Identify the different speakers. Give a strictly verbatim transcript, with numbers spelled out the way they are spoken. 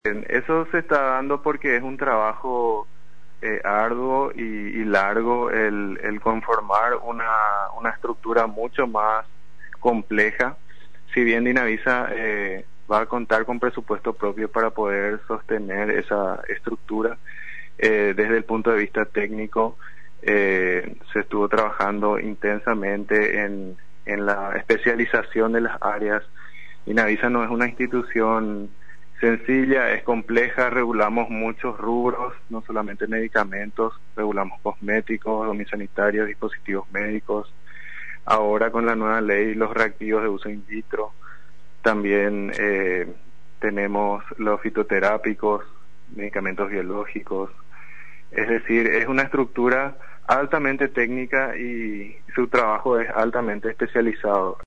Speaker 1: Bien, eso se está dando porque es un trabajo eh, arduo y, y largo el, el conformar una, una estructura mucho más compleja. Si bien Dinavisa eh, va a contar con presupuesto propio para poder sostener esa estructura, eh, desde el punto de vista técnico eh, se estuvo trabajando intensamente en, en la especialización de las áreas. Dinavisa no es una institución sencilla, es compleja, regulamos muchos rubros, no solamente medicamentos, regulamos cosméticos, domiciliarios, dispositivos médicos. Ahora con la nueva ley, los reactivos de uso in vitro, también eh, tenemos los fitoterápicos, medicamentos biológicos. Es decir, es una estructura altamente técnica y su trabajo es altamente especializado.